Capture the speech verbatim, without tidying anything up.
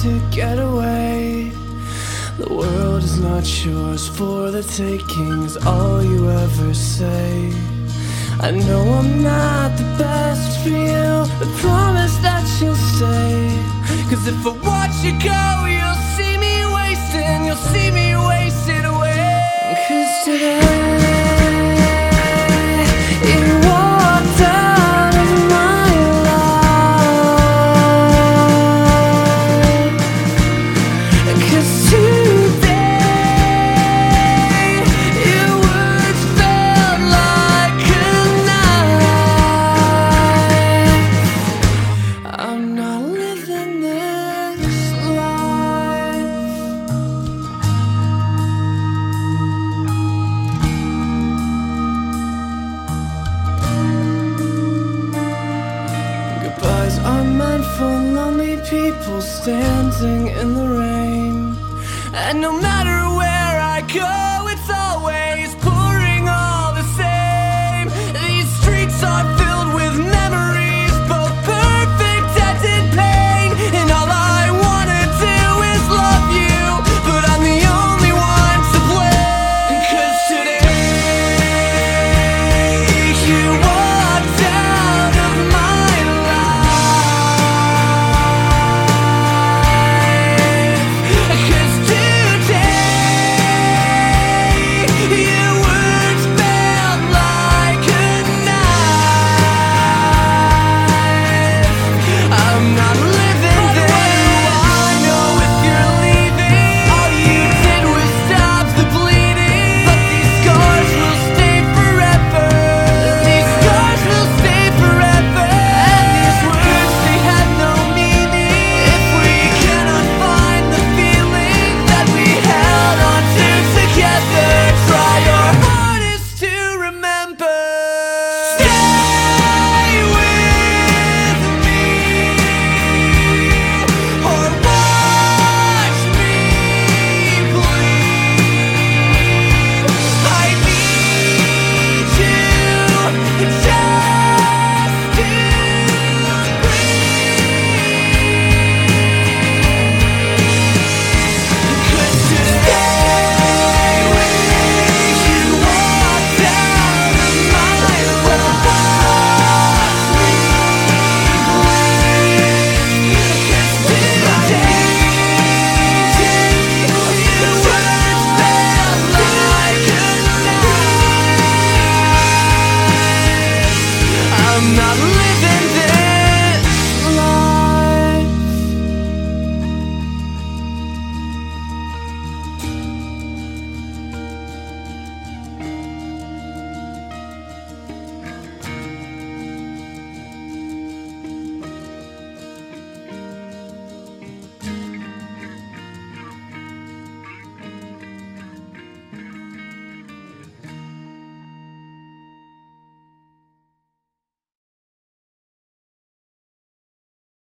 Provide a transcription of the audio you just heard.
to get away. The world is not yours for the taking is all you ever say. I know I'm not the best for you, but promise that you'll stay. Cause if I watch you go, you'll see me wasting, you'll see me wasted away. Cause today you walked out of my life. Cause today your words felt like a knife. I'm not living this life. Goodbyes are meant for lonely people standing in the rain. And no matter where I go,